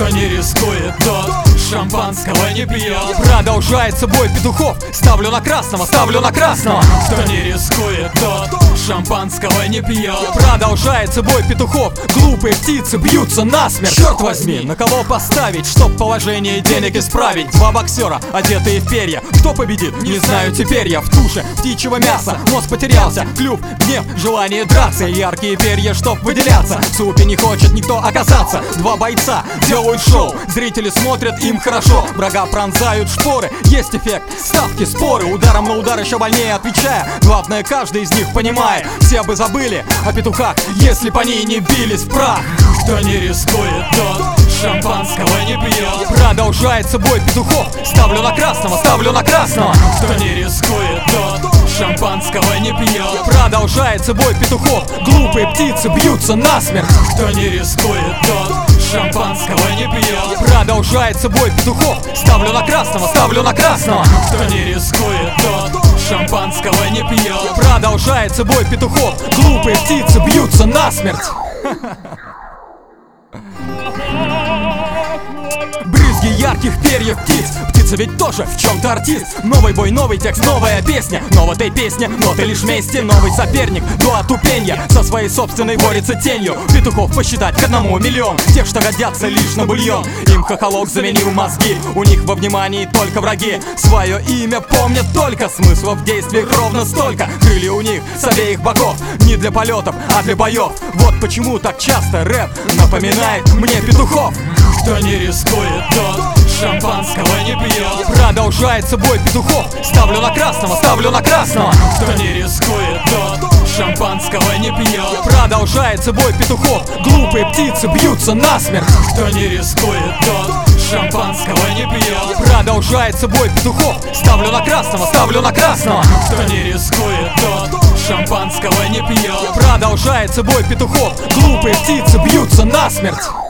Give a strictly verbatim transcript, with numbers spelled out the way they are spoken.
Кто не рискует, тот шампанского не пьет. Продолжается бой петухов. Ставлю на красного, ставлю на красного. Кто не рискует, тот шампанского не пьет. Продолжается бой петухов. Глупые птицы бьются насмерть. Черт возьми, на кого поставить, чтоб положение денег исправить? Два боксера, одетые в перья. Кто победит? Не знаю теперь я. В туше птичьего мяса мозг потерялся. Клюв, гнев, желание драться. Яркие перья, чтоб выделяться. В супе не хочет никто оказаться. Два бойца делают шоу. Зрители смотрят, им хорошо. Врага пронзают шпоры. Есть эффект, ставки, споры. Ударом на удар еще больнее отвечая. Главное, каждый из них понимает. Все бы забыли о петухах, если б они не бились в прах. Кто не рискует, тот шампанского не пьет. Продолжается бой петухов. Ставлю на красного, ставлю на красного. Кто не рискует, тот шампанского не пьет. Продолжается бой петухов. Глупые птицы бьются насмерть. Кто не рискует, тот шампанского не пьет. Продолжается бой петухов. Ставлю на красного, ставлю на красного. Кто не рискует, тот шампанского не пьет. Продолжается бой петухов. Глупые птицы бьются насмерть. Брызги ярких перьев птиц. Птица ведь тоже в чем-то артист. Новый бой, новый текст, новая песня. Но в этой песне ноты лишь вместе. Новый соперник до отупенья со своей собственной борется тенью. Петухов посчитать к одному миллион. Тех, что годятся лишь на бульон. Им хохолок заменил мозги. У них во внимании только враги. Свое имя помнят только. Смысла в действиях ровно столько. Крылья у них с обеих боков. Не для полетов, а для боев. Вот почему так часто рэп напоминает мне петухов. Кто не рискует, тот шампанского не пьет. Продолжается бой петухов. Ставлю на красного, ставлю на красного. Кто не рискует, тот шампанского не пьет. Продолжается бой петухов. Глупые птицы бьются насмерть. Кто не рискует, тот шампанского не пьет. Продолжается бой петухов. Ставлю на красного, ставлю на красного. Кто не рискует, тот шампанского не пьет. Продолжается бой петухов. Глупые птицы бьются насмерть.